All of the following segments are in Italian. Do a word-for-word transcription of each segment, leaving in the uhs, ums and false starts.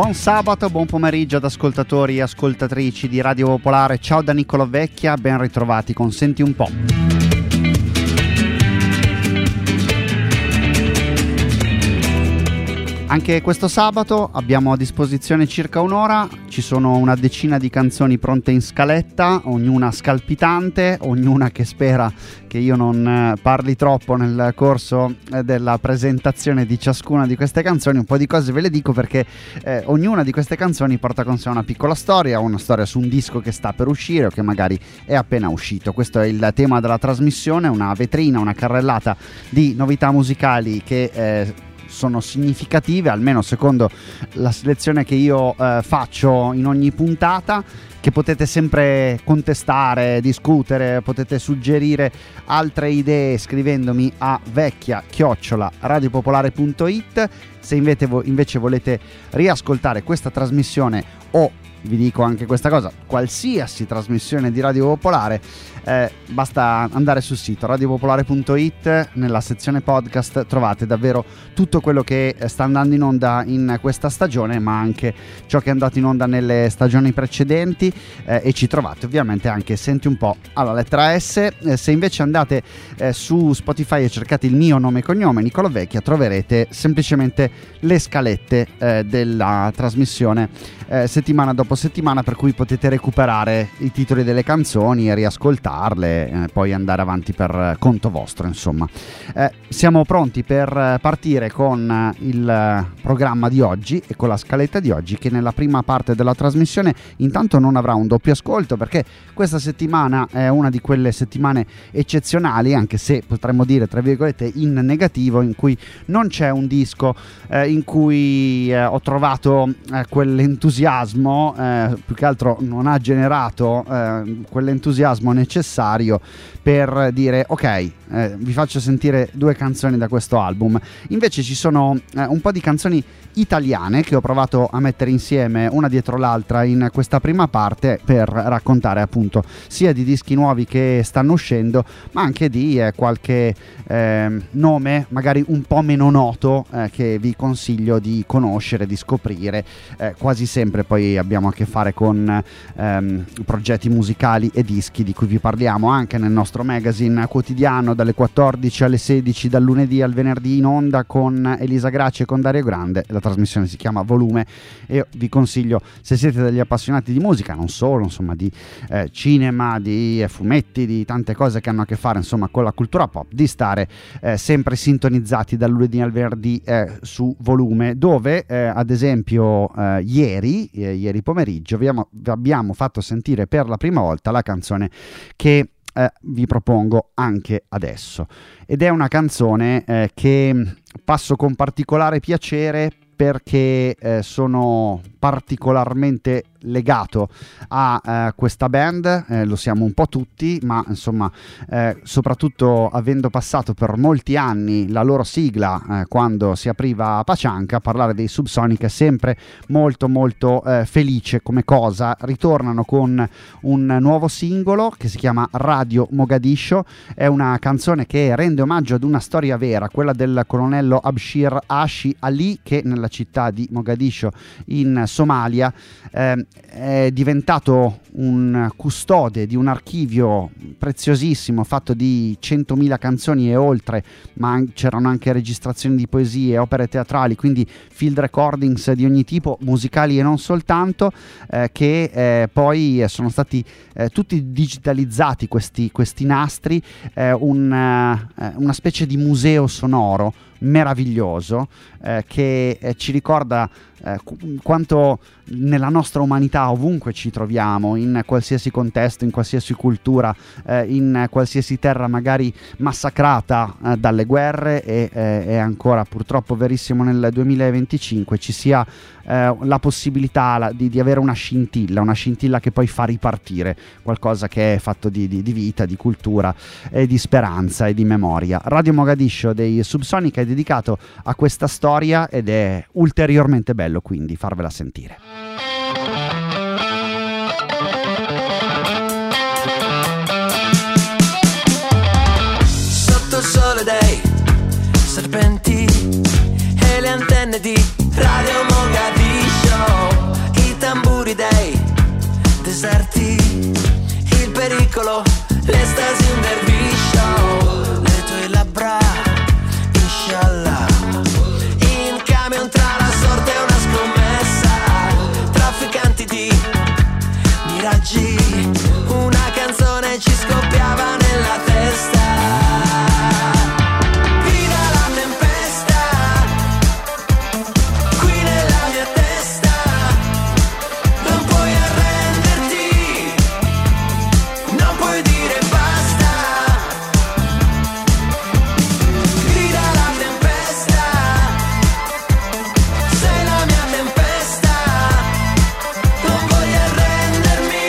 Buon sabato, buon pomeriggio ad ascoltatori e ascoltatrici di Radio Popolare. Ciao da Niccolò Vecchia, ben ritrovati con Senti un po'. Anche questo sabato abbiamo a disposizione circa un'ora, ci sono una decina di canzoni pronte in scaletta, ognuna scalpitante, ognuna che spera che io non parli troppo nel corso della presentazione di ciascuna di queste canzoni. Un po' di cose ve le dico perché eh, ognuna di queste canzoni porta con sé una piccola storia, una storia su un disco che sta per uscire o che magari è appena uscito. Questo è il tema della trasmissione, una vetrina, una carrellata di novità musicali che eh, sono significative, almeno secondo la selezione che io eh, faccio in ogni puntata, che potete sempre contestare, discutere, potete suggerire altre idee scrivendomi a vecchia chiocciola radiopopolare punto it. Se invece, vo- invece volete riascoltare questa trasmissione o, vi dico anche questa cosa, qualsiasi trasmissione di Radio Popolare, eh, basta andare sul sito radiopopolare punto it, nella sezione podcast trovate davvero tutto quello che sta andando in onda in questa stagione, ma anche ciò che è andato in onda nelle stagioni precedenti, eh, e ci trovate ovviamente anche Senti un po' alla lettera S. Eh, se invece andate eh, su Spotify e cercate il mio nome e cognome, Niccolò Vecchia, troverete semplicemente le scalette eh, della trasmissione eh, settimana dopo settimana, per cui potete recuperare i titoli delle canzoni e riascoltarle, eh, poi andare avanti per conto vostro, insomma. Eh, siamo pronti per partire con il programma di oggi e con la scaletta di oggi, che nella prima parte della trasmissione intanto non avrà un doppio ascolto, perché questa settimana è una di quelle settimane eccezionali, anche se potremmo dire tra virgolette in negativo, in cui non c'è un disco eh, in cui eh, ho trovato eh, quell'entusiasmo, eh, più che altro non ha generato eh, quell'entusiasmo necessario per dire ok, eh, vi faccio sentire due canzoni da questo album. Invece ci sono eh, un po' di canzoni italiane che ho provato a mettere insieme una dietro l'altra in questa prima parte, per raccontare appunto sia di dischi nuovi che stanno uscendo, ma anche di eh, qualche eh, nome magari un po' meno noto eh, che vi consiglio di conoscere, di scoprire. Eh, quasi sempre poi abbiamo a che fare con ehm, progetti musicali e dischi di cui vi parliamo anche nel nostro magazine quotidiano dalle quattordici alle sedici, dal lunedì al venerdì, in onda con Elisa Graci e con Dario Grande. La trasmissione si chiama Volume e io vi consiglio, se siete degli appassionati di musica, non solo, insomma, di eh, cinema, di eh, fumetti, di tante cose che hanno a che fare insomma con la cultura pop, di stare eh, sempre sintonizzati dal lunedì al venerdì eh, su Volume, dove eh, ad esempio eh, ieri eh, ieri pomeriggio vi abbiamo, vi abbiamo fatto sentire per la prima volta la canzone che Eh, vi propongo anche adesso, ed è una canzone eh, che passo con particolare piacere perché eh, sono particolarmente legato a eh, questa band, eh, lo siamo un po' tutti, ma insomma eh, soprattutto avendo passato per molti anni la loro sigla eh, quando si apriva Pacianca, parlare dei Subsonica è sempre molto molto eh, felice come cosa. Ritornano con un nuovo singolo che si chiama Radio Mogadiscio, è una canzone che rende omaggio ad una storia vera, quella del colonnello Abshir Ashi Ali, che nella città di Mogadiscio in Somalia eh, è diventato un custode di un archivio preziosissimo fatto di centomila canzoni e oltre, ma an- c'erano anche registrazioni di poesie, opere teatrali, quindi field recordings di ogni tipo, musicali e non soltanto, eh, che eh, poi sono stati eh, tutti digitalizzati, questi, questi nastri, eh, un, eh, una specie di museo sonoro meraviglioso eh, che eh, ci ricorda eh, quanto nella nostra umanità, ovunque ci troviamo, in qualsiasi contesto, in qualsiasi cultura, eh, in qualsiasi terra magari massacrata eh, dalle guerre, e eh, è ancora purtroppo verissimo nel duemilaventicinque, ci sia eh, la possibilità la, di, di avere una scintilla, una scintilla che poi fa ripartire qualcosa che è fatto di, di, di vita, di cultura e di speranza e di memoria. Radio Mogadiscio dei Subsonica è dedicato a questa storia ed è ulteriormente bello quindi farvela sentire. Sotto il sole dei serpenti e le antenne di Radio Mogadiscio, happy day, deserti, il pericolo, l'estasi, un derviscio, le tue labbra, inshallah, in camion tra la sorte e una scommessa, trafficanti di miraggi, una canzone ci scoppiava nella testa. Grida la tempesta, qui nella mia testa, non puoi arrenderti, non puoi dire basta. Grida la tempesta, sei la mia tempesta, non voglio arrendermi,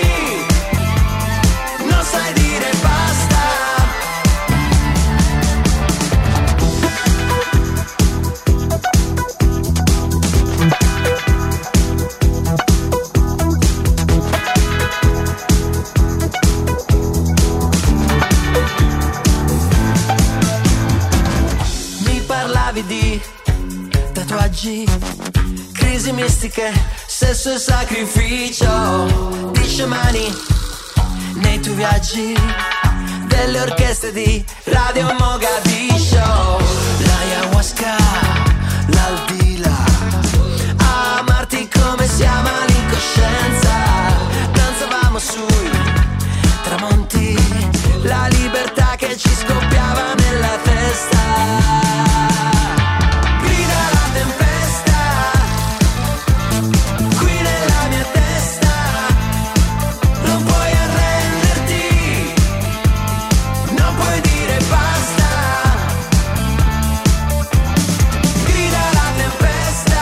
non sai dire basta. Mi parlavi di tatuaggi, crisi mistiche, sesso e sacrificio, di sciamani nei tuoi viaggi, delle orchestre di Radio Mogadiscio, l'ayahuasca, l'aldila, amarti come si ama l'incoscienza, danzavamo sui tramonti, la libertà che ci scoppiava nella testa. Grida la tempesta, qui nella mia testa, non puoi arrenderti, non puoi dire basta. Grida la tempesta,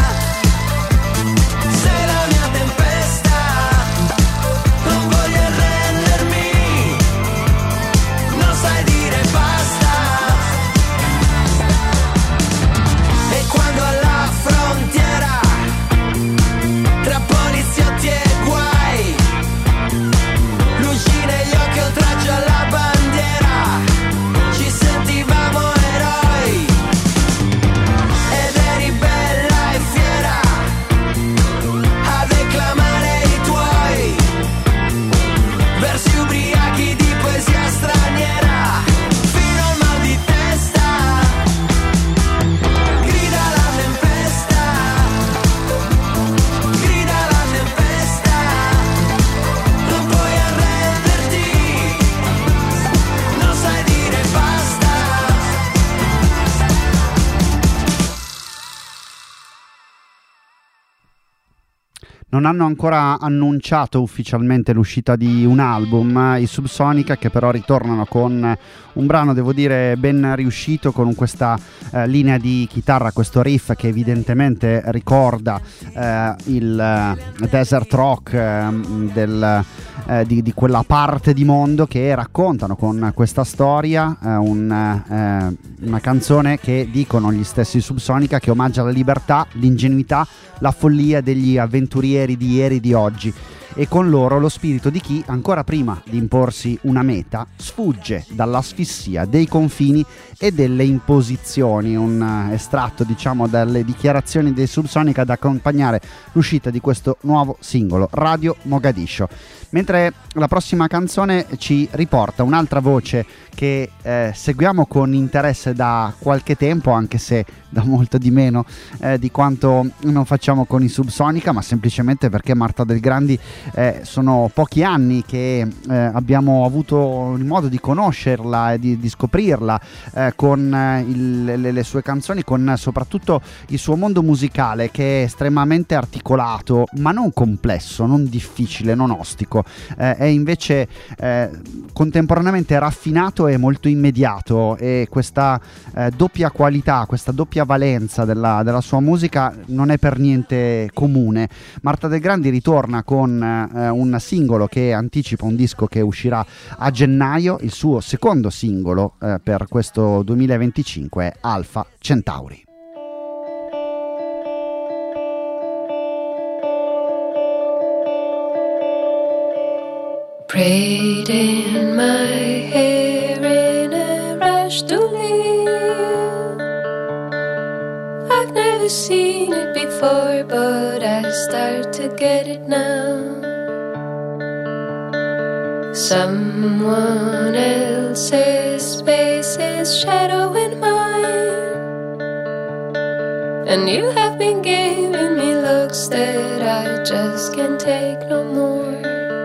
sei la mia tempesta, non voglio arrendermi, non sai dire basta. E quando alla frontiera, tra poliziotti e guai, luci negli occhi, oltraggio alla bandiera, ci sentivamo eroi, ed eri bella e fiera a declamare i tuoi versi ubriachi di poesia straniera, fino al mal di testa. Grida la tempesta, grida la tempesta, non puoi arrenderti, non sai dire basta. Non hanno ancora annunciato ufficialmente l'uscita di un album, i Subsonica, che però ritornano con un brano, devo dire, ben riuscito, con questa eh, linea di chitarra, questo riff che evidentemente ricorda eh, il eh, desert rock eh, del, eh, di, di quella parte di mondo che raccontano con questa storia eh, un, eh, una canzone che dicono gli stessi Subsonica che omaggia la libertà, l'ingenuità, la follia degli avventurieri di ieri e di oggi, e con loro lo spirito di chi, ancora prima di imporsi una meta, sfugge dall'asfissia dei confini e delle imposizioni. Un estratto, diciamo, dalle dichiarazioni dei Subsonica ad accompagnare l'uscita di questo nuovo singolo, Radio Mogadiscio. Mentre la prossima canzone ci riporta un'altra voce che eh, seguiamo con interesse da qualche tempo, anche se da molto di meno eh, di quanto non facciamo con i Subsonica, ma semplicemente perché Marta Del Grandi eh, sono pochi anni che eh, abbiamo avuto il modo di conoscerla e di, di scoprirla eh, con eh, il, le, le sue canzoni, con soprattutto il suo mondo musicale, che è estremamente articolato, ma non complesso, non difficile, non ostico, eh, è invece eh, contemporaneamente raffinato e molto immediato, e questa eh, doppia qualità, questa doppia valenza della, della sua musica non è per niente comune. Marta Del Grandi ritorna con eh, un singolo che anticipa un disco che uscirà a gennaio, il suo secondo singolo eh, per questo duemilaventicinque è Alpha Centauri. Braid in my hair in a rush to leave. I've never seen it before, but I start to get it now. Someone else's face is shadowing mine, and you have been giving me looks that I just can't take no more.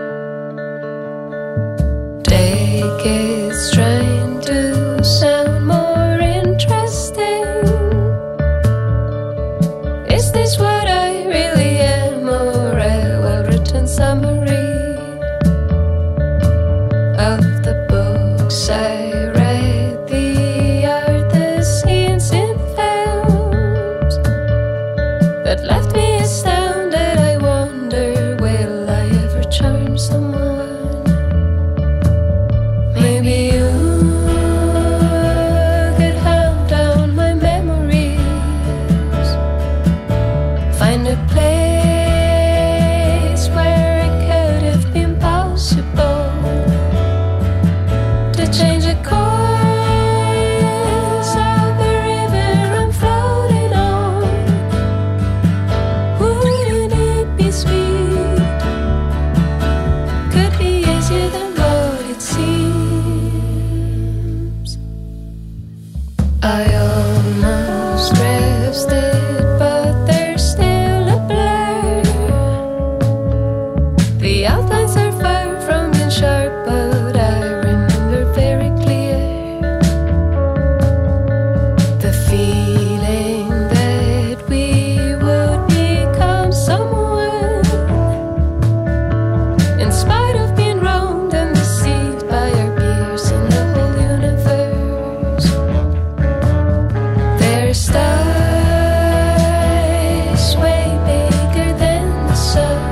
Take is trying to sound more interesting. Is this what I really am, or a well-written summary of the books I read, the art, the scenes in films that left me astounded? I wonder, will I ever charm someone? Maybe you could hunt down my memories, find a place where it could have been possible to change the course of the river I'm floating on. Wouldn't it be sweet? Could be easier than what it seems. I almost grasped it, but there's still a blur. The outlines are far from being sharp, but I remember very clear the feeling that we would become someone, in spite of being wronged and deceived by our peers in the whole universe. There's stars way bigger than the sun.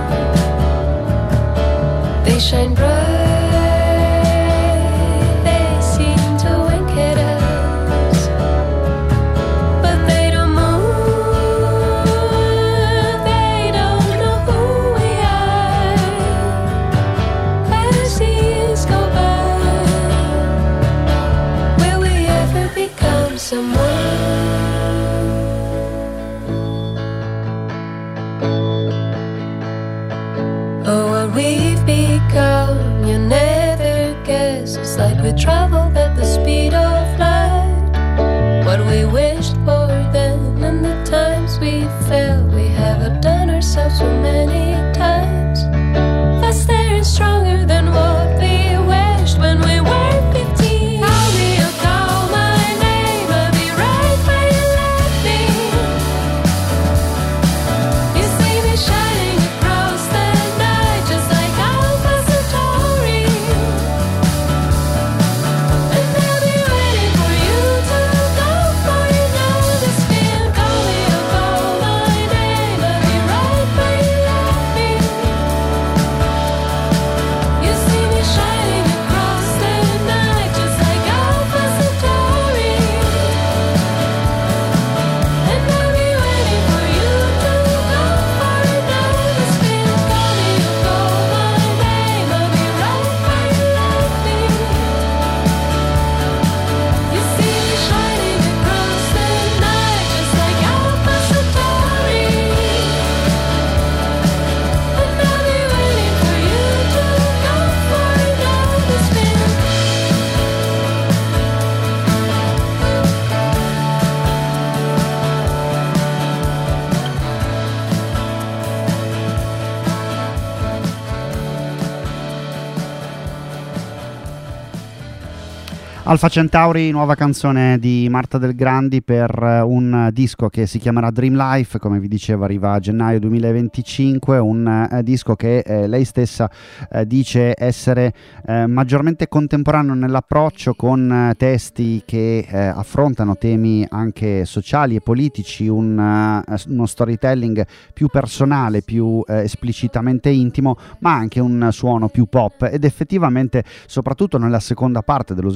They shine bright, they seem to wink at us, but they don't move, they don't know who we are. As years go by, will we ever become someone? Oh, what we've become, you never guess. It's like we traveled at the speed of light. What we wished for then, and the times we felt, we have outdone ourselves so many times. Faster and stronger than what we wished when we were fifteen. Call me or call my name, I'll be right where you left me. You see me shining across the night, just like Alpha Centauri. And I'll be waiting for you to go, for you know the spin. Call me or call my name, I'll be right where you left me. You see me shining across the night, just like Alpha Centauri. And I'll be waiting for you to go, for you know the spin. Call me or call my name, I'll be right where you left me. You see me shining across the night, just like Alpha Centauri. And I'll be waiting for you to go, for you know the spin. Alpha Centauri, nuova canzone di Marta Del Grandi per eh, un disco che si chiamerà Dream Life, come vi dicevo arriva a gennaio duemilaventicinque, un eh, disco che eh, lei stessa eh, dice essere eh, maggiormente contemporaneo nell'approccio, con eh, testi che eh, affrontano temi anche sociali e politici, un, eh, uno storytelling più personale, più eh, esplicitamente intimo, ma anche un suono più pop, ed effettivamente soprattutto nella seconda parte dello sviluppo di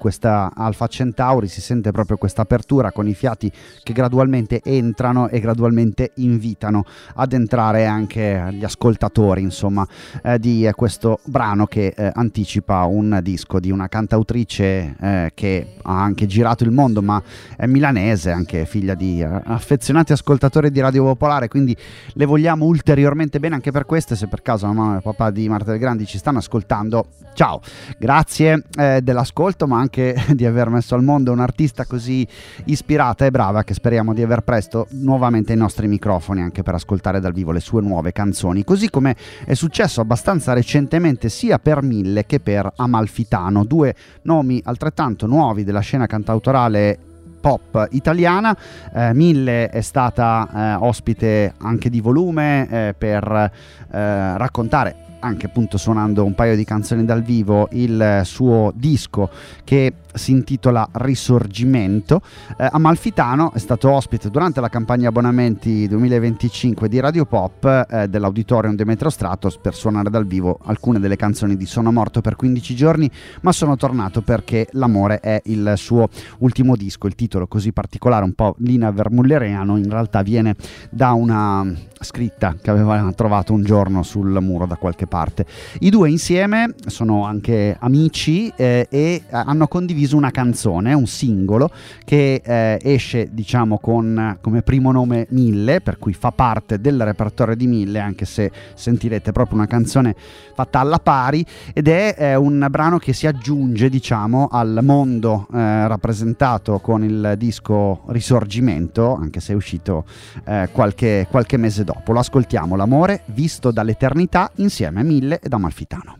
questa Alpha Centauri, si sente proprio questa apertura con i fiati che gradualmente entrano e gradualmente invitano ad entrare anche gli ascoltatori, insomma, eh, di eh, questo brano che eh, anticipa un disco di una cantautrice eh, che ha anche girato il mondo, ma è milanese, anche figlia di eh, affezionati ascoltatori di Radio Popolare, quindi le vogliamo ulteriormente bene anche per questo. Se per caso la mamma e il papà di Marta Del Grandi ci stanno ascoltando, ciao, grazie eh, dell'ascolto, ma anche di aver messo al mondo un'artista così ispirata e brava, che speriamo di aver presto nuovamente ai nostri microfoni anche per ascoltare dal vivo le sue nuove canzoni, così come è successo abbastanza recentemente sia per Mille che per Amalfitano, due nomi altrettanto nuovi della scena cantautorale pop italiana. eh, Mille è stata eh, ospite anche di Volume eh, per eh, raccontare, anche appunto suonando un paio di canzoni dal vivo, il suo disco che si intitola Risorgimento. eh, Amalfitano è stato ospite durante la campagna abbonamenti duemilaventicinque di Radio Pop eh, dell'Auditorium Demetrio Stratos per suonare dal vivo alcune delle canzoni di Sono morto per quindici giorni, ma sono tornato perché l'amore è il suo ultimo disco. Il titolo così particolare, un po' Lina Vermulleriano, in realtà viene da una scritta che aveva trovato un giorno sul muro da qualche parte. I due insieme sono anche amici eh, e hanno condiviso una canzone, un singolo che eh, esce, diciamo, con come primo nome Mille, per cui fa parte del repertorio di Mille, anche se sentirete proprio una canzone fatta alla pari, ed è eh, un brano che si aggiunge, diciamo, al mondo eh, rappresentato con il disco Risorgimento, anche se è uscito eh, qualche, qualche mese dopo. Lo ascoltiamo, L'amore visto dall'eternità, insieme a Mille ed Amalfitano.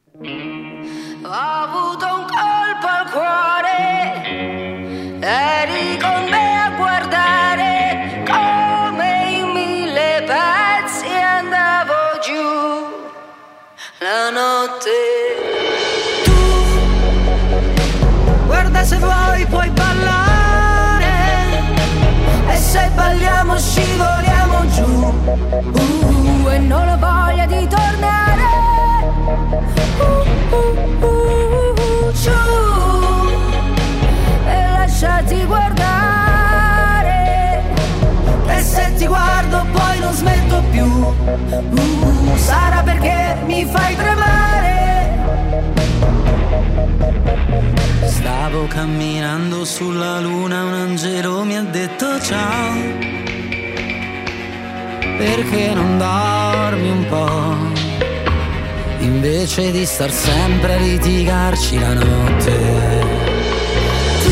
Ho avuto un colpo al cuore, eri con me a guardare come in mille pezzi andavo giù la notte. Tu guarda, se vuoi puoi ballare, e se balliamo scivoliamo giù, uh, e non ho voglia di tornare. Uh, uh, uh, giù, e lasciati guardare, e se ti guardo poi non smetto più, uh, sarà perché mi fai tremare. Stavo camminando sulla luna, un angelo mi ha detto ciao, perché non dormi un po', invece di star sempre a litigarci la notte. Tu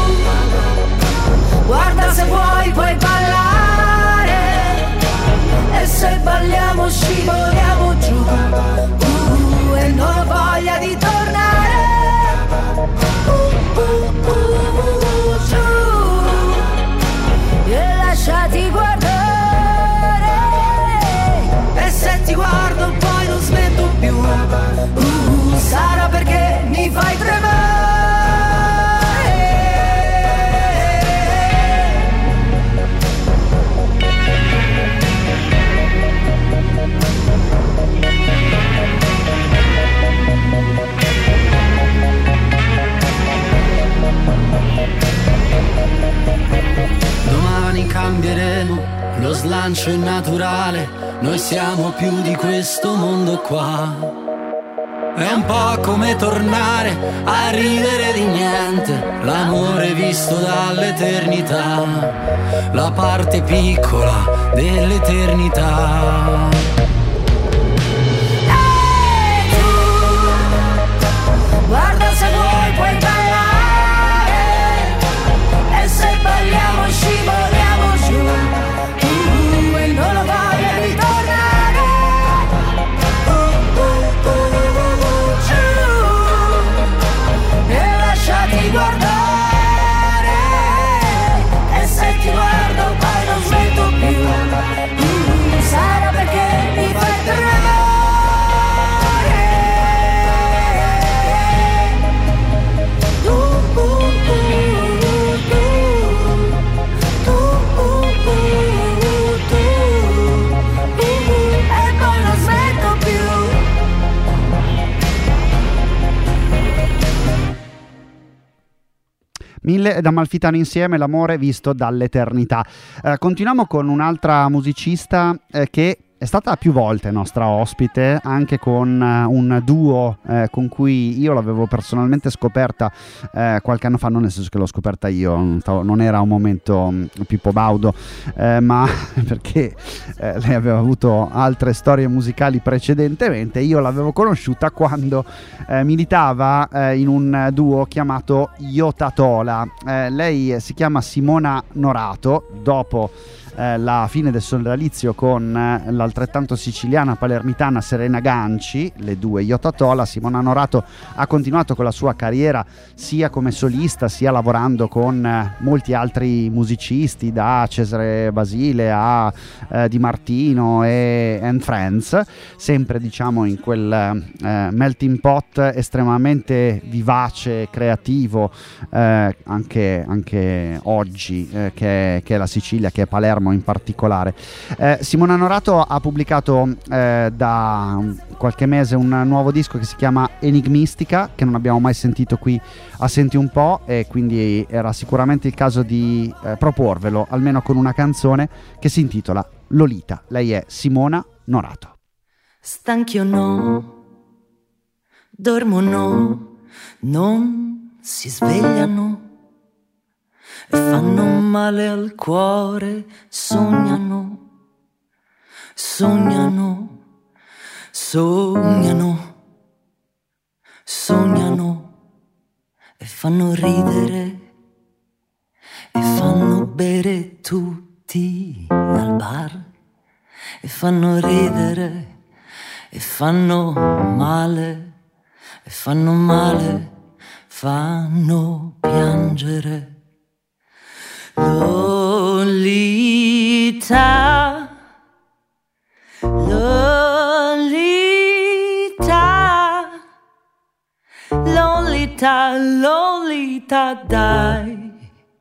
guarda, se vuoi puoi ballare, e se balliamo scivoliamo giù, uh, e non ho voglia di tornare. Uh, uh, uh, uh, giù, e lasciati guardare, e se ti guardo poi non smetto più, uh, sarà perché mi fai tremare. Domani cambieremo, lo slancio è naturale, noi siamo più di questo mondo qua. È un po' come tornare a ridere di niente, l'amore visto dall'eternità, la parte piccola dell'eternità. Ehi tu, guarda, se vuoi puoi ballare, e se balliamo scivoliamo giù, uh, e non ho voglia di tornare. Lasciati guardare, e se ti guardo poi non smetto più, uh, sarà perché Mille ed Amalfitano insieme, l'amore visto dall'eternità. Eh, continuiamo con un'altra musicista eh, che è stata più volte nostra ospite, anche con uh, un duo eh, con cui io l'avevo personalmente scoperta eh, qualche anno fa, non nel senso che l'ho scoperta io, non, stavo, non era un momento um, Pippo Baudo, eh, ma perché eh, lei aveva avuto altre storie musicali precedentemente. Io l'avevo conosciuta quando eh, militava eh, in un duo chiamato Iotatola. Eh, lei si chiama Simona Norato, dopo Eh, la fine del sodalizio con eh, l'altrettanto siciliana palermitana Serena Ganci, le due Iotatola. Simona Norato ha continuato con la sua carriera sia come solista sia lavorando con eh, molti altri musicisti, da Cesare Basile a eh, Di Martino e and Friends, sempre diciamo in quel eh, melting pot estremamente vivace, creativo, eh, anche, anche oggi eh, che, che è la Sicilia, che è Palermo in particolare. eh, Simona Norato ha pubblicato eh, da qualche mese un nuovo disco che si chiama Enigmistica, che non abbiamo mai sentito qui a Senti un po', e quindi era sicuramente il caso di eh, proporvelo almeno con una canzone che si intitola Lolita. Lei è Simona Norato. Stanchi o no, dormono, non si svegliano, e fanno male al cuore, sognano, sognano, sognano, sognano, e fanno ridere, e fanno bere tutti al bar, e fanno ridere, e fanno male, e fanno male, fanno piangere. Lolita, Lolita, Lolita, Lolita, dai,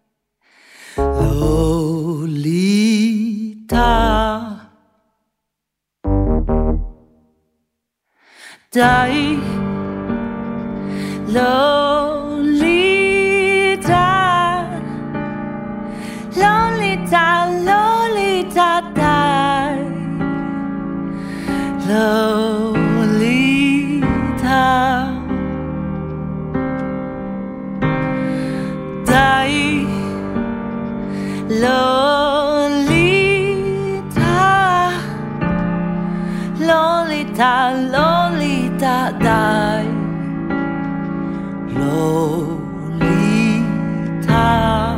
Lolita, dai, Lolita, Lolita, Lolita, dai, Lolita, dai, Lolita, Lolita, Lolita, dai, Lolita.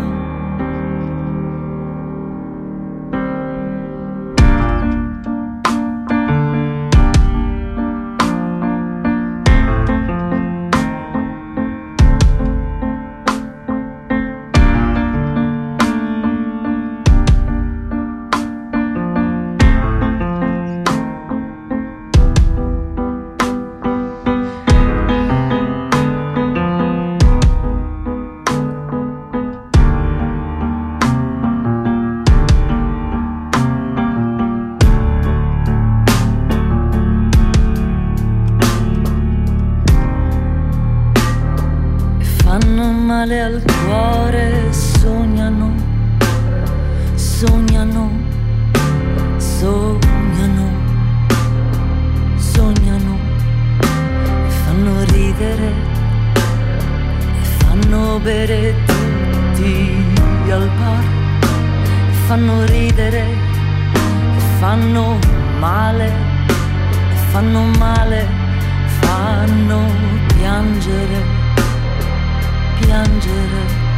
Male al cuore, sognano, sognano, sognano, sognano, e fanno ridere, e fanno bere tutti al bar, e fanno ridere, e fanno male, e fanno male, fanno piangere, piangere.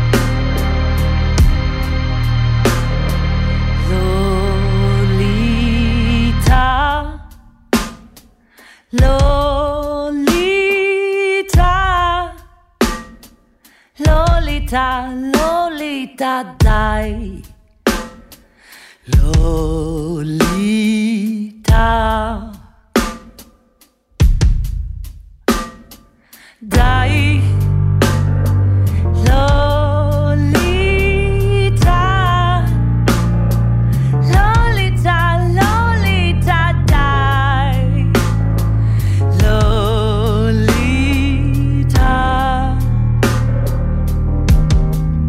Lolita, Lolita, Lolita, Lolita, dai, Lolita, dai, Lolita, Lolita, Lolita, dai, Lolita,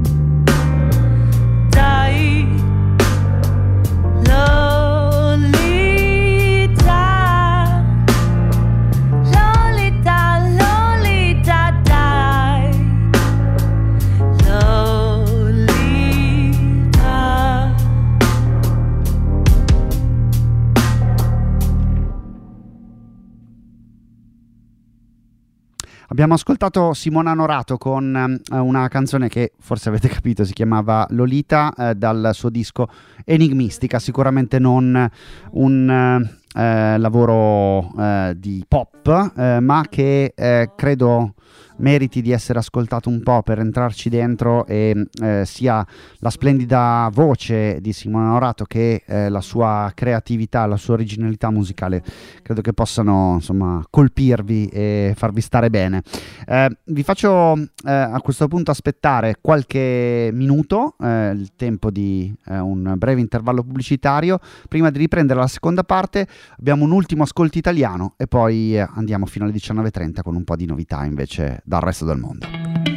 Abbiamo ascoltato Simona Norato con eh, una canzone che forse avete capito si chiamava Lolita, eh, dal suo disco Enigmistica, sicuramente non un eh, lavoro eh, di pop, eh, ma che eh, credo meriti di essere ascoltato un po' per entrarci dentro, e eh, sia la splendida voce di Simona Norato che eh, la sua creatività, la sua originalità musicale credo che possano, insomma, colpirvi e farvi stare bene. Eh, vi faccio eh, a questo punto aspettare qualche minuto, eh, il tempo di eh, un breve intervallo pubblicitario. Prima di riprendere la seconda parte abbiamo un ultimo ascolto italiano e poi eh, andiamo fino alle diciannove e trenta con un po' di novità invece dal resto del mondo.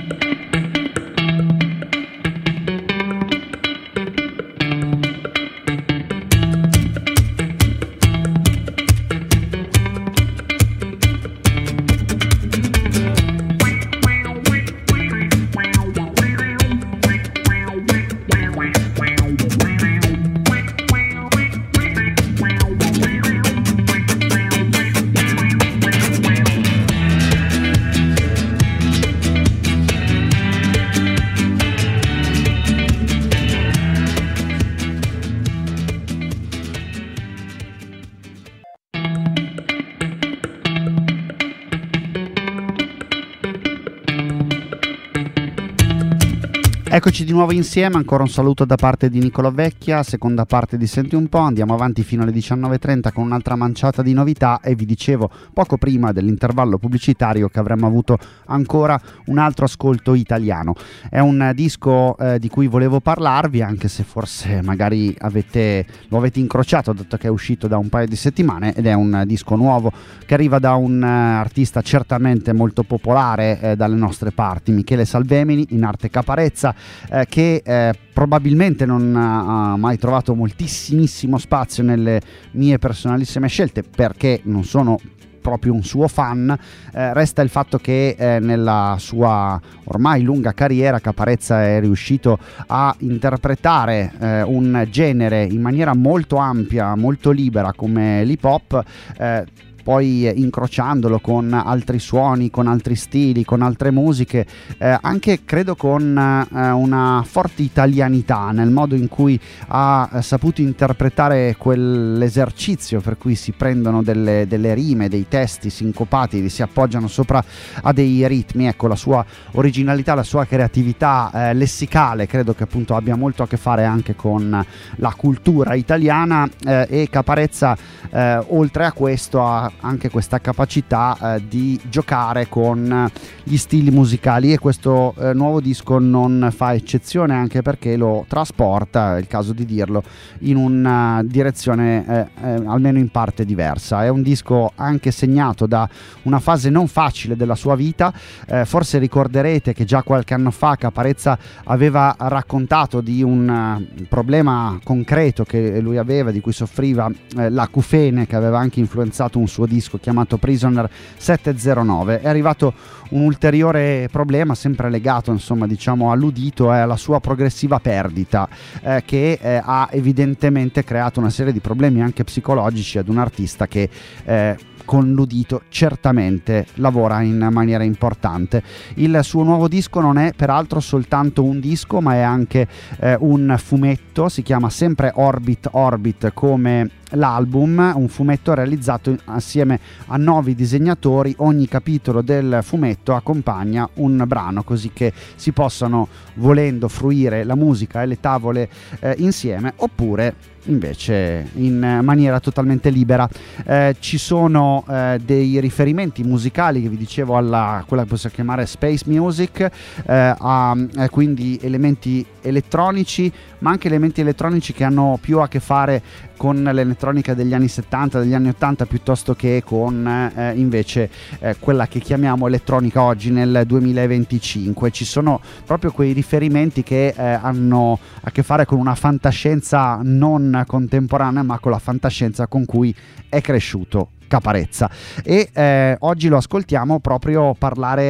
Eccoci di nuovo insieme, ancora un saluto da parte di Nicolò Vecchia, seconda parte di Senti un po', andiamo avanti fino alle diciannove e trenta con un'altra manciata di novità, e vi dicevo poco prima dell'intervallo pubblicitario che avremmo avuto ancora un altro ascolto italiano. È un disco eh, di cui volevo parlarvi, anche se forse magari avete, lo avete incrociato dato che è uscito da un paio di settimane, ed è un disco nuovo che arriva da un uh, artista certamente molto popolare eh, dalle nostre parti, Michele Salvemini, in arte Caparezza, Eh, che eh, probabilmente non ha, ha mai trovato moltissimissimo spazio nelle mie personalissime scelte, perché non sono proprio un suo fan. Eh, resta il fatto che eh, nella sua ormai lunga carriera Caparezza è riuscito a interpretare eh, un genere in maniera molto ampia, molto libera come l'hip hop, eh, poi incrociandolo con altri suoni, con altri stili, con altre musiche, eh, anche credo con eh, una forte italianità nel modo in cui ha eh, saputo interpretare quell'esercizio per cui si prendono delle, delle rime, dei testi sincopati, li si appoggiano sopra a dei ritmi. Ecco, la sua originalità, la sua creatività eh, lessicale credo che appunto abbia molto a che fare anche con la cultura italiana, eh, e Caparezza eh, oltre a questo ha anche questa capacità eh, di giocare con gli stili musicali, e questo eh, nuovo disco non fa eccezione, anche perché lo trasporta, è il caso di dirlo, in una direzione eh, eh, almeno in parte diversa. È un disco anche segnato da una fase non facile della sua vita. Eh, forse ricorderete che già qualche anno fa Caparezza aveva raccontato di un uh, problema concreto che lui aveva, di cui soffriva, eh, l'acufene, che aveva anche influenzato un suo disco chiamato Prisoner settecentonove. È arrivato un ulteriore problema, sempre legato insomma diciamo all'udito, e alla sua progressiva perdita, eh, che eh, ha evidentemente creato una serie di problemi anche psicologici ad un artista che eh, con l'udito certamente lavora in maniera importante. Il suo nuovo disco non è peraltro soltanto un disco, ma è anche eh, un fumetto, si chiama sempre Orbit Orbit come l'album, un fumetto realizzato assieme a nove disegnatori. Ogni capitolo del fumetto accompagna un brano, così che si possano, volendo, fruire la musica e le tavole eh, insieme, oppure invece in maniera totalmente libera. Eh, ci sono eh, dei riferimenti musicali, che vi dicevo, alla quella che possiamo chiamare space music, eh, a eh, quindi elementi elettronici, ma anche elementi elettronici che hanno più a che fare con l'elettronica degli anni settanta, degli anni ottanta, piuttosto che con eh, invece eh, quella che chiamiamo elettronica oggi nel duemilaventicinque. Ci sono proprio quei riferimenti che eh, hanno a che fare con una fantascienza non contemporanea, ma con la fantascienza con cui è cresciuto Caparezza, e eh, oggi lo ascoltiamo proprio parlare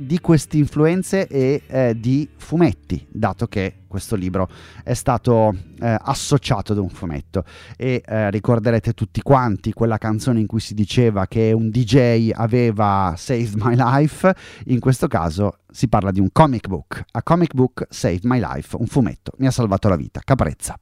di queste influenze e eh, di fumetti, dato che questo libro è stato eh, associato ad un fumetto. E eh, ricorderete tutti quanti quella canzone in cui si diceva che un D J aveva saved my life. In questo caso si parla di un comic book. A comic book saved my life, un fumetto mi ha salvato la vita. Caparezza.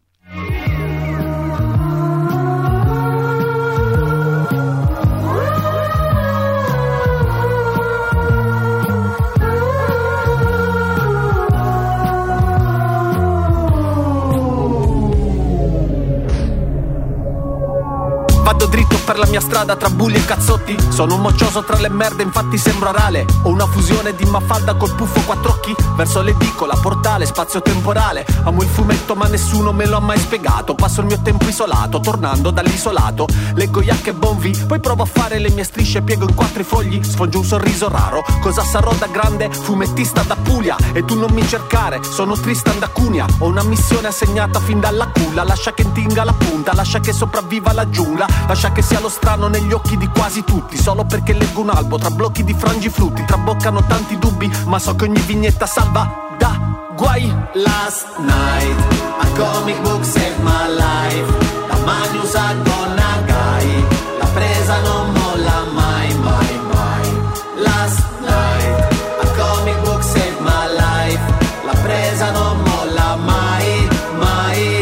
Vado dritto per la mia strada tra bulli e cazzotti. Sono un moccioso tra le merde, infatti sembro Arale. Ho una fusione di Mafalda col puffo quattro occhi. Verso l'edicola, portale, spazio temporale. Amo il fumetto ma nessuno me lo ha mai spiegato. Passo il mio tempo isolato, tornando dall'isolato. Leggo Yak e Bonvi, poi provo a fare le mie strisce. Piego in quattro i fogli, sfongio un sorriso raro. Cosa sarò da grande? Fumettista da Puglia. E tu non mi cercare, sono Tristan da Cunea. Ho una missione assegnata fin dalla culla. Lascia che intinga la punta, lascia che sopravviva la giungla. Lascia che sia lo strano negli occhi di quasi tutti. Solo perché leggo un albo tra blocchi di frangiflutti. Traboccano tanti dubbi, ma so che ogni vignetta salva da guai. Last night, a comic book saved my life. La Magnus a Gonagai, la presa non molla mai, mai, mai. Last night, a comic book saved my life. La presa non molla mai, mai,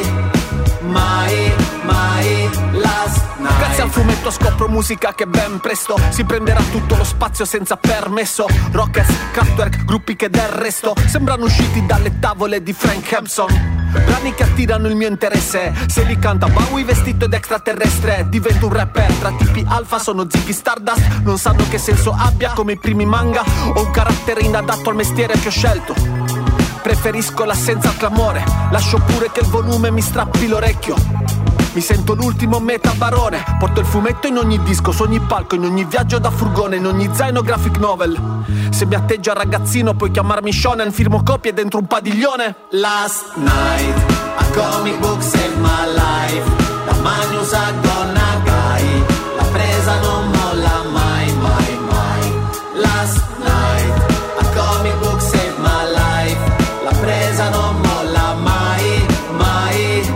mai, mai. Last night. Grazie al fumetto scopro musica che ben presto si prenderà tutto lo spazio senza permesso. Rockers, Kraftwerk, gruppi che del resto sembrano usciti dalle tavole di Frank Hampson. Brani che attirano il mio interesse. Se li canta Bowie vestito ed extraterrestre. Divento un rapper tra tipi alfa, sono Ziggy Stardust. Non sanno che senso abbia come i primi manga. Ho un carattere inadatto al mestiere che ho scelto. Preferisco l'assenza al clamore. Lascio pure che il volume mi strappi l'orecchio. Mi sento l'ultimo metabarone. Porto il fumetto in ogni disco, su ogni palco, in ogni viaggio da furgone, in ogni zaino graphic novel. Se mi atteggia ragazzino puoi chiamarmi shonen. Firmo copie dentro un padiglione. Last night, a comic book saved my life. La Magnus a Gonagai, la presa non molla mai, mai, mai. Last night, a comic book saved my life. La presa non molla mai, mai,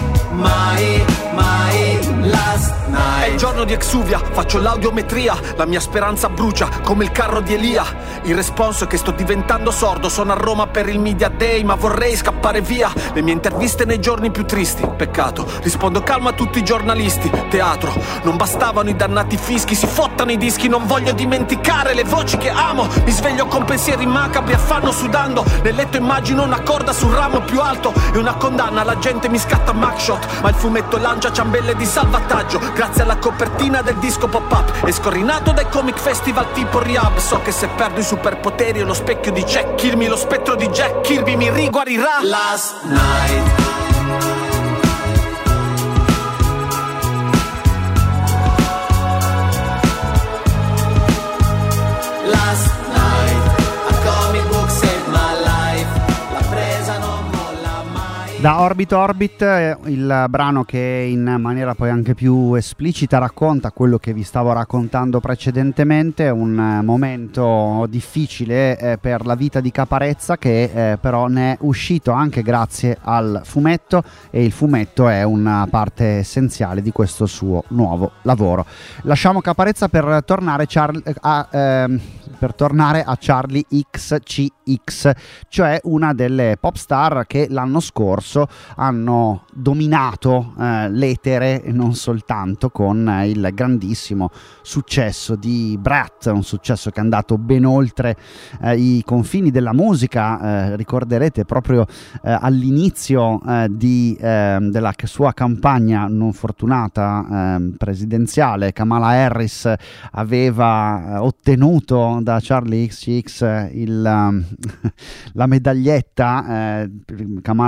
mai, mai. Last night. È il giorno di Exuvia, faccio l'audiometria. La mia speranza brucia come il carro di Elia. Il responso è che sto diventando sordo. Sono a Roma per il Media Day ma vorrei scappare via. Le mie interviste nei giorni più tristi. Peccato, rispondo calmo a tutti i giornalisti. Teatro, non bastavano i dannati fischi. Si fottano i dischi, non voglio dimenticare le voci che amo. Mi sveglio con pensieri macabri, affanno sudando. Nel letto immagino una corda sul ramo più alto e una condanna, la gente mi scatta mugshot. Ma il fumetto lancia ciambelle di salvataggio. Grazie alla copertina del disco pop-up e scorrinato dai comic festival tipo Rehab. So che se perdo i superpoteri e lo specchio di Jack Kirby, lo spettro di Jack Kirby mi riguarirà. Last night. Last night, a comic book saved my life. La presa non molla mai. Da Orbit Orbit, eh, il brano che in maniera poi anche più esplicita racconta quello che vi stavo raccontando precedentemente, un eh, momento difficile eh, per la vita di Caparezza che eh, però ne è uscito anche grazie al fumetto, e il fumetto è una parte essenziale di questo suo nuovo lavoro. Lasciamo Caparezza per tornare, Char- a, ehm, per tornare a Charlie X C X, cioè una delle pop star che l'anno scorso hanno dominato eh, l'etere, e non soltanto, con eh, il grandissimo successo di Brat, un successo che è andato ben oltre eh, i confini della musica. Eh, ricorderete proprio eh, all'inizio eh, di, eh, della sua campagna non fortunata eh, presidenziale, Kamala Harris aveva eh, ottenuto da Charlie X C X il, um, la medaglietta. eh, Kamala Harris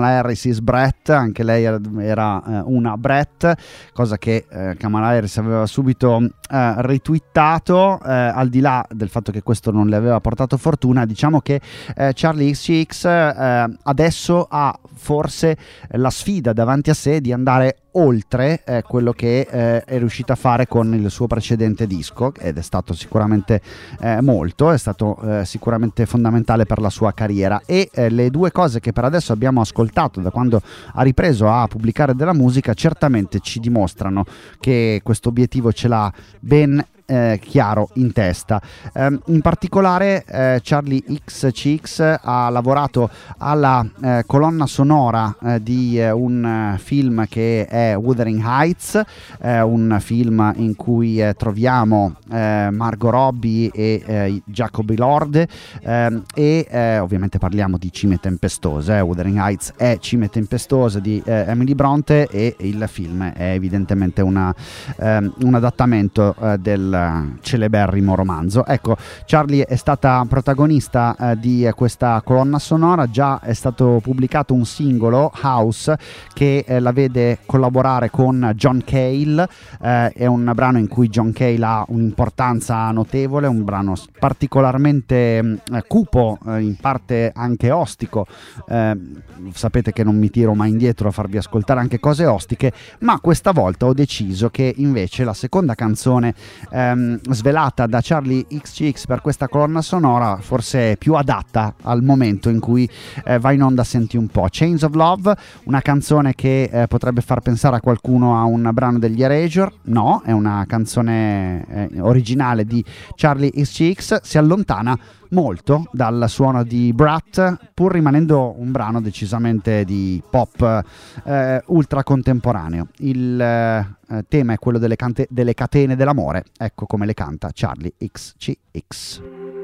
Francis Brett, anche lei era, era eh, una Brett, cosa che eh, Kamala Harris aveva subito eh, retweetato. Eh, al di là del fatto che questo non le aveva portato fortuna, diciamo che eh, Charli X C X eh, adesso ha forse la sfida davanti a sé di andare oltre eh, quello che eh, è riuscita a fare con il suo precedente disco, ed è stato sicuramente eh, molto, è stato eh, sicuramente fondamentale per la sua carriera, e eh, le due cose che per adesso abbiamo ascoltato da quando ha ripreso a pubblicare della musica certamente ci dimostrano che questo obiettivo ce l'ha ben Eh, chiaro in testa. Eh, in particolare eh, Charli X C X ha lavorato alla eh, colonna sonora eh, di eh, un eh, film che è Wuthering Heights, eh, un film in cui eh, troviamo eh, Margot Robbie e eh, Jacob Elord, eh, e eh, ovviamente parliamo di Cime Tempestose. eh. Wuthering Heights è Cime Tempestose di eh, Emily Bronte, e il film è evidentemente una, eh, un adattamento eh, del celeberrimo romanzo. Ecco, Charli è stata protagonista eh, di questa colonna sonora. Già è stato pubblicato un singolo, House, che eh, la vede collaborare con John Cale. Eh, è un brano in cui John Cale ha un'importanza notevole, un brano particolarmente eh, cupo, eh, in parte anche ostico. Eh, sapete che non mi tiro mai indietro a farvi ascoltare anche cose ostiche, ma questa volta ho deciso che invece la seconda canzone ehm, svelata da Charli X C X per questa colonna sonora forse è più adatta al momento in cui eh, va in onda. Senti un po', Chains of Love, una canzone che eh, potrebbe far pensare a qualcuno a un brano degli Erasure. No, è una canzone eh, originale di Charli X C X, si allontana molto dal suono di Brat, pur rimanendo un brano decisamente di pop eh, ultra contemporaneo. Il eh, tema è quello delle, cante- delle catene dell'amore, ecco come le canta Charli X C X.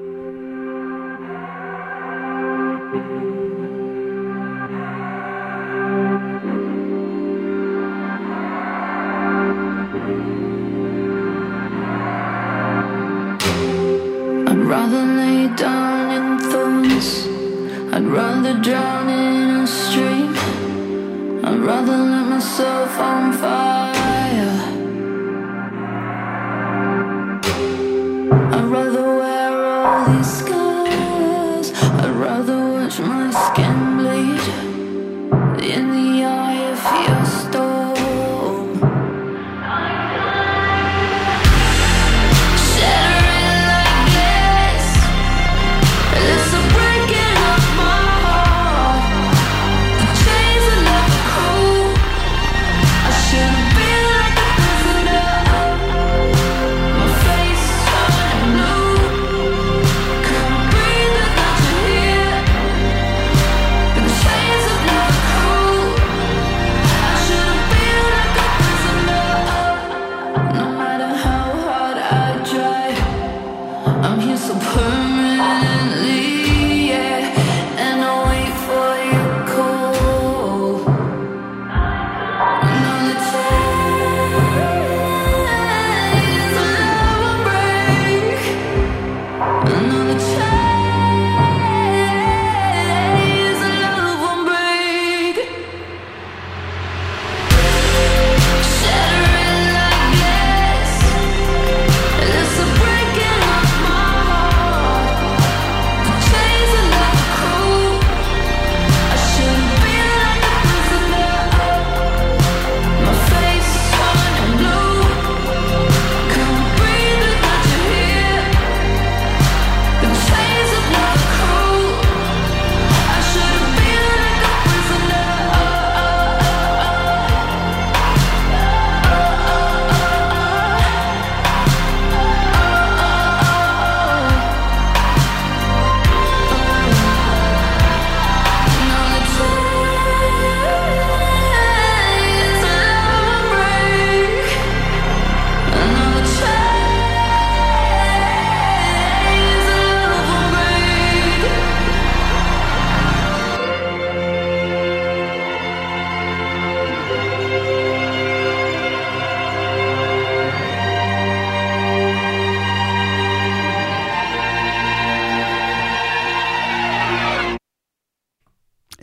I'd rather lay down in thorns, I'd rather drown in a stream, I'd rather let myself on fire, I'd rather wear all these scars, I'd rather watch my skin bleed in the eye of your storm. Come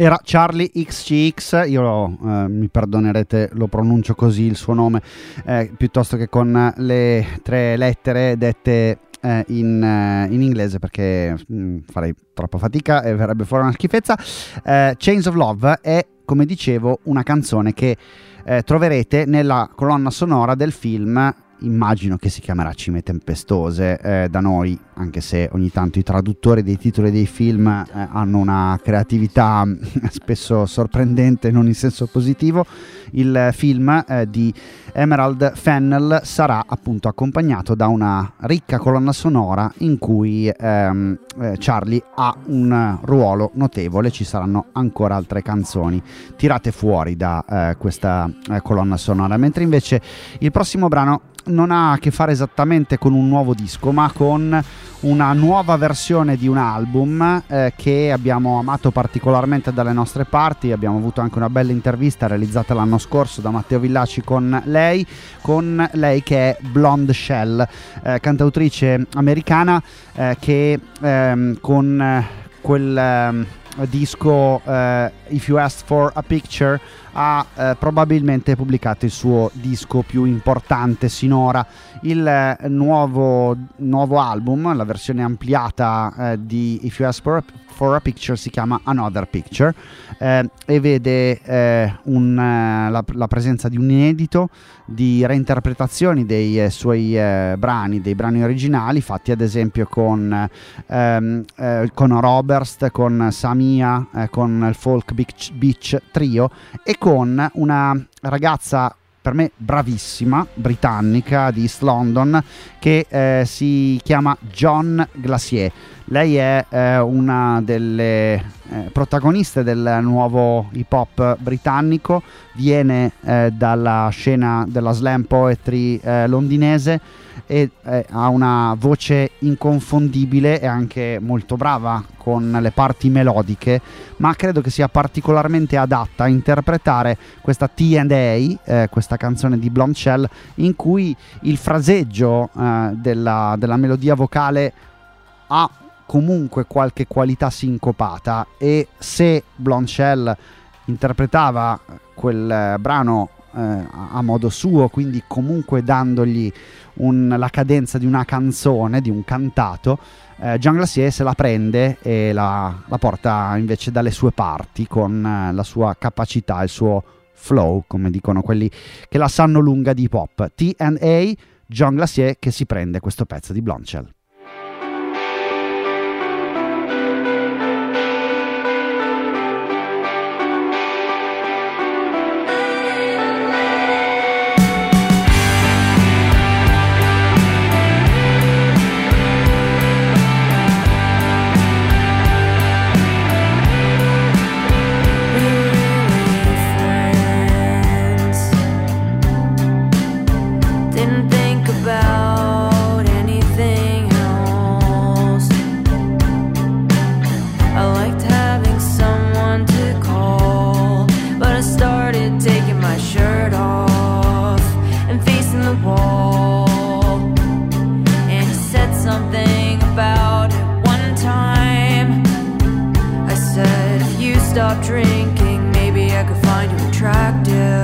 Era Charlie X C X, io eh, mi perdonerete, lo pronuncio così il suo nome, eh, piuttosto che con le tre lettere dette eh, in, eh, in inglese, perché mh, farei troppa fatica e verrebbe fuori una schifezza. eh, Chains of Love è, come dicevo, una canzone che eh, troverete nella colonna sonora del film, immagino che si chiamerà Cime Tempestose eh, da noi, anche se ogni tanto i traduttori dei titoli dei film eh, hanno una creatività spesso sorprendente, non in senso positivo. Il film eh, di Emerald Fennell sarà appunto accompagnato da una ricca colonna sonora in cui ehm, eh, Charlie ha un ruolo notevole. Ci saranno ancora altre canzoni tirate fuori da eh, questa eh, colonna sonora, mentre invece il prossimo brano non ha a che fare esattamente con un nuovo disco, ma con una nuova versione di un album eh, che abbiamo amato particolarmente dalle nostre parti. Abbiamo avuto anche una bella intervista realizzata l'anno scorso da Matteo Villaci con lei, con lei che è Blonde Shell, eh, cantautrice americana eh, che ehm, con eh, quel ehm, disco eh, If You Asked For A Picture ha eh, probabilmente pubblicato il suo disco più importante sinora. Il eh, nuovo, nuovo album, la versione ampliata eh, di If You Ask For A, for a Picture, si chiama Another Picture eh, e vede eh, un, eh, la, la presenza di un inedito, di reinterpretazioni dei eh, suoi eh, brani, dei brani originali, fatti ad esempio con ehm, eh, con Roberts, con Samia, eh, con il Folk Beach, Beach Trio, e con una ragazza per me bravissima, britannica di East London, che eh, si chiama John Glacier. Lei è eh, una delle eh, protagoniste del nuovo hip hop britannico, viene eh, dalla scena della slam poetry eh, londinese e eh, ha una voce inconfondibile e anche molto brava con le parti melodiche, ma credo che sia particolarmente adatta a interpretare questa T and A, eh, questa canzone di Blonde Shell, in cui il fraseggio eh, della, della melodia vocale ha comunque qualche qualità sincopata, e se Blonde Shell interpretava quel eh, brano eh, a modo suo, quindi comunque dandogli un, la cadenza di una canzone, di un cantato, eh, John Glacier se la prende e la, la porta invece dalle sue parti con eh, la sua capacità, il suo flow, come dicono quelli che la sanno lunga di hip hop. T and A, John Glacier che si prende questo pezzo di Blonde Shell. Stop drinking, maybe I could find you attractive.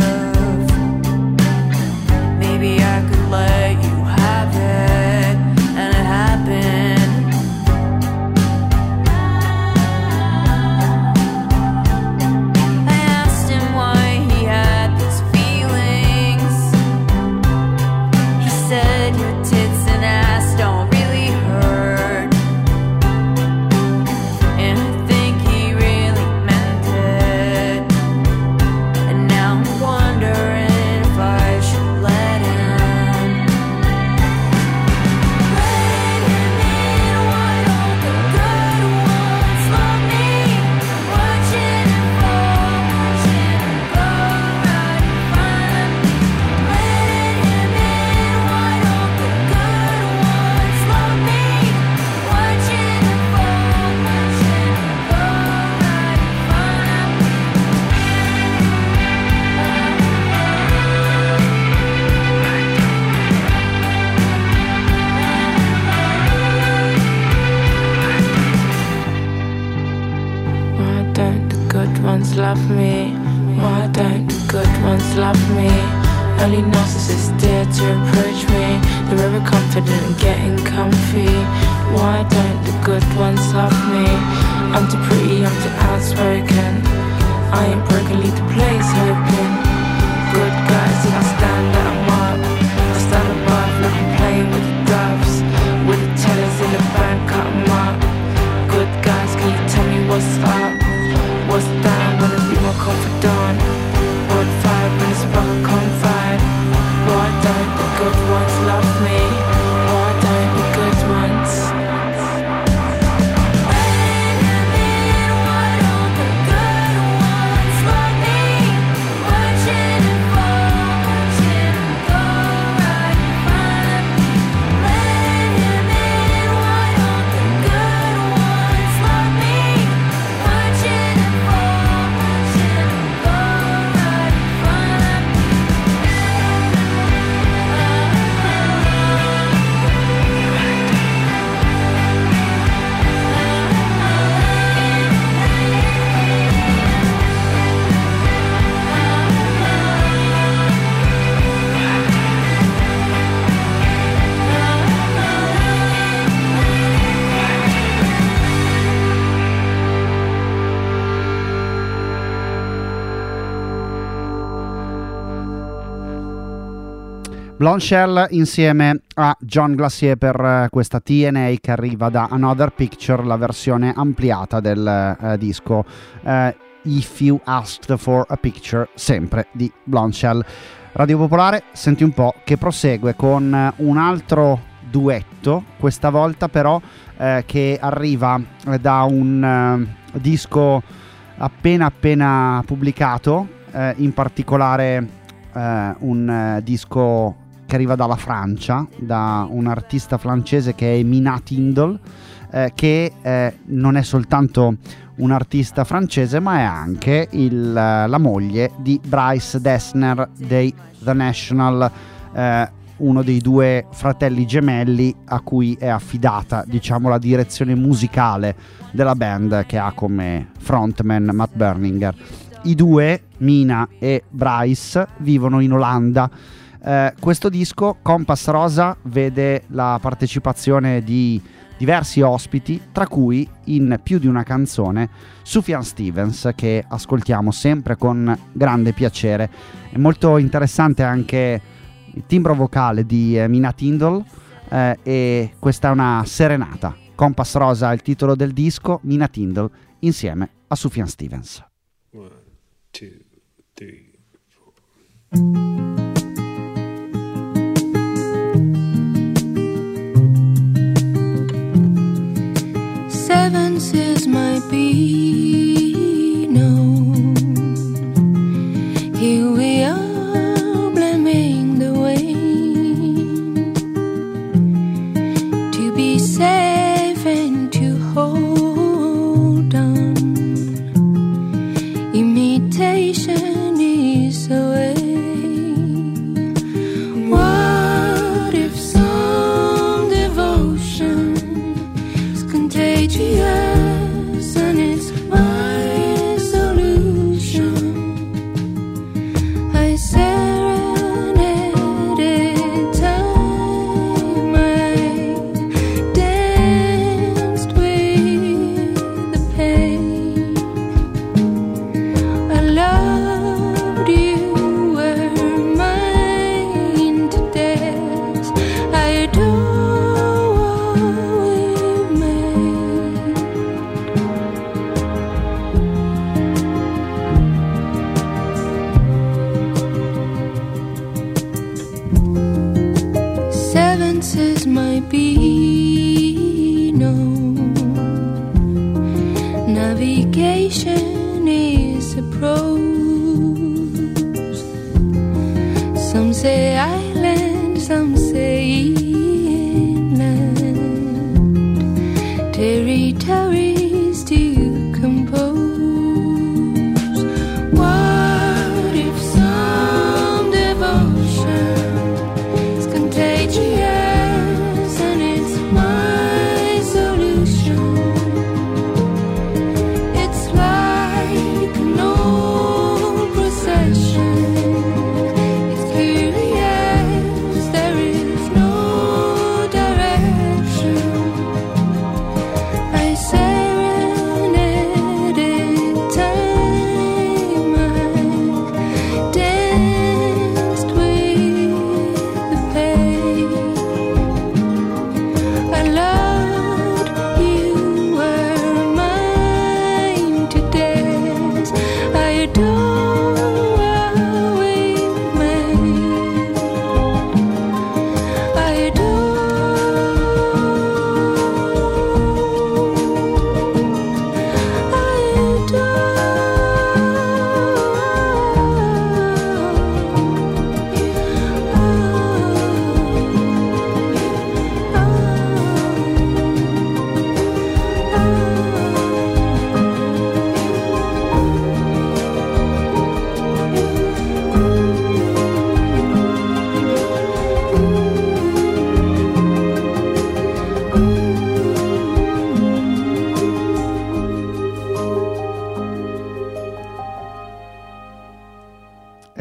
Maybe I could let you have it, and it happened. I asked him why he had these feelings. He said your tits and ass don't really hurt, and I think he really meant it. And now love me? Why don't the good ones love me? Only narcissists dare to approach me. They're overconfident and getting comfy. Why don't the good ones love me? I'm too pretty, I'm too outspoken. I ain't broken, leave the place open. Good guys, and I stand at a mark. I stand above, like I'm playing with the doves. With the tenors in the band, cut 'em up. Good guys, can you tell me what's up? What's down, wanna be more confident. Wood fire, when it's about a confide. Why don't the good ones love me? Why don't the good ones? Blonde Shell insieme a John Glacier per uh, questa T N A che arriva da Another Picture, la versione ampliata del uh, disco uh, If You Asked For A Picture, sempre di Blonde Shell. Radio Popolare, senti un po', che prosegue con uh, un altro duetto, questa volta però uh, che arriva da un uh, disco appena appena pubblicato, uh, in particolare uh, un uh, disco che arriva dalla Francia, da un artista francese che è Mina Tindall, eh, che eh, non è soltanto un artista francese, ma è anche il, la moglie di Bryce Dessner dei The National, eh, uno dei due fratelli gemelli a cui è affidata, diciamo, la direzione musicale della band, che ha come frontman Matt Berninger. I due, Mina e Bryce, vivono in Olanda. Uh, questo disco, Compass Rosa, vede la partecipazione di diversi ospiti, tra cui in più di una canzone Sufjan Stevens, che ascoltiamo sempre con grande piacere. È molto interessante anche il timbro vocale di eh, Mina Tindall, eh, e questa è una serenata. Compass Rosa è il titolo del disco, Mina Tindall insieme a Sufjan Stevens. One, two, three, four. Sevens is my be known. Here we are blaming the wind to be safe and to hold on. Imitation is a way. What if some devotion is contagious and it's my solution? I serenaded time, I danced with the pain. I loved you, were mine to dance. I adore what we've made. Sevens is my be known. Navigation is a prose. Some say island, some say inland. Territories to compose. What if some devotion is contagious and it's my solution? It's like an old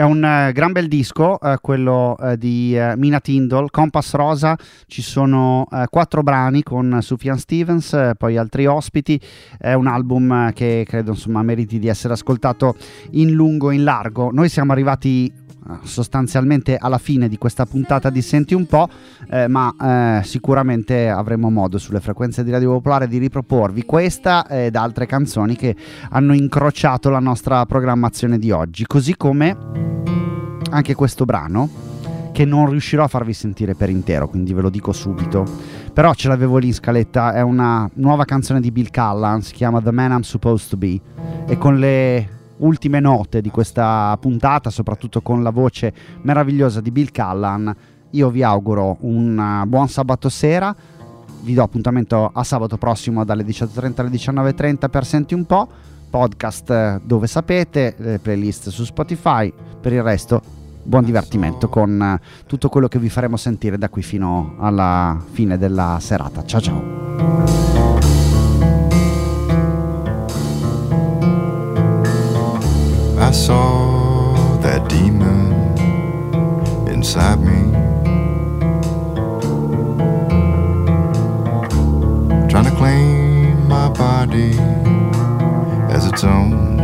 un uh, gran bel disco, uh, quello uh, di uh, Mina Tindall, Compass Rosa. Ci sono uh, quattro brani con Sufjan Stevens, uh, poi altri ospiti. È un album uh, che credo insomma meriti di essere ascoltato in lungo e in largo. Noi siamo arrivati sostanzialmente alla fine di questa puntata di Senti un po', eh, ma eh, sicuramente avremo modo sulle frequenze di Radio Popolare di riproporvi questa ed altre canzoni che hanno incrociato la nostra programmazione di oggi, così come anche questo brano che non riuscirò a farvi sentire per intero, quindi ve lo dico subito, però ce l'avevo lì in scaletta. È una nuova canzone di Bill Callan, si chiama The Man I'm Supposed to Be, e con le ultime note di questa puntata, soprattutto con la voce meravigliosa di Bill Callan, io vi auguro un buon sabato sera. Vi do appuntamento a sabato prossimo dalle diciotto e trenta alle diciannove e trenta per Senti un po', podcast dove sapete, le playlist su Spotify. Per il resto buon divertimento con tutto quello che vi faremo sentire da qui fino alla fine della serata. Ciao ciao. I saw that demon inside me, trying to claim my body as its own.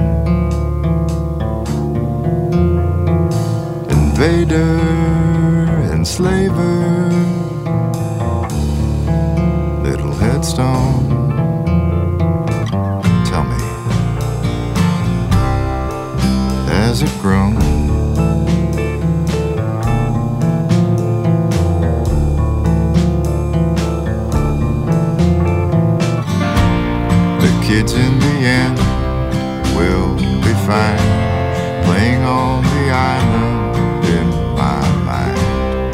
Invader, enslaver, little headstone. Tell me, has it grown? The kids in the end will be fine, playing on the island in my mind.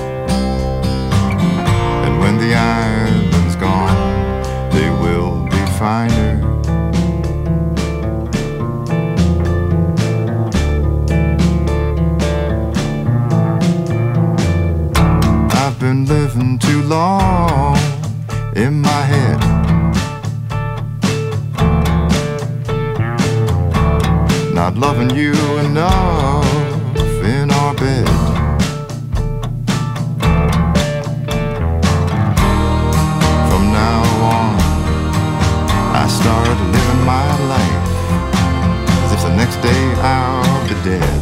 And when the island's gone, they will be finer. I've been living too long in my head, not loving you enough in our bed. From now on, I start living my life as if the next day I'll be dead.